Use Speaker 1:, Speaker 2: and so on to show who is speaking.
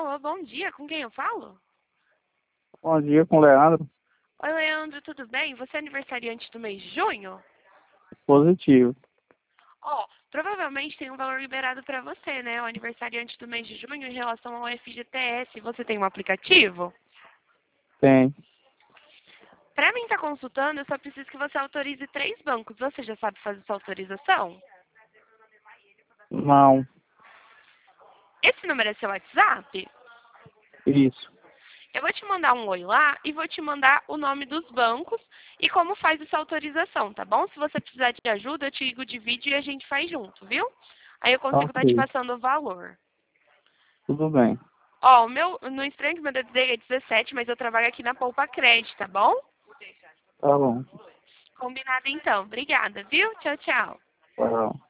Speaker 1: Alô, bom dia, com quem eu falo?
Speaker 2: Bom dia, com o Leandro.
Speaker 1: Oi, Leandro, tudo bem? Você é aniversariante do mês de junho?
Speaker 2: Positivo.
Speaker 1: Ó, provavelmente tem um valor liberado para você, né? O aniversariante do mês de junho em relação ao FGTS. Você tem um aplicativo?
Speaker 2: Tem.
Speaker 1: Para mim estar consultando, eu só preciso que você autorize 3 bancos. Você já sabe fazer essa autorização?
Speaker 2: Não.
Speaker 1: Esse número é seu WhatsApp?
Speaker 2: Isso.
Speaker 1: Eu vou te mandar um oi lá e vou te mandar o nome dos bancos e como faz essa autorização, tá bom? Se você precisar de ajuda, eu te ligo de vídeo e a gente faz junto, viu? Aí eu consigo estar te
Speaker 2: Ok.
Speaker 1: passando o valor.
Speaker 2: Tudo bem.
Speaker 1: Ó, no estranho que meu DDD é 17, mas eu trabalho aqui na Poupa Crédito, tá bom?
Speaker 2: Tá bom.
Speaker 1: Combinado então. Obrigada, viu? Tchau, tchau.
Speaker 2: Tchau.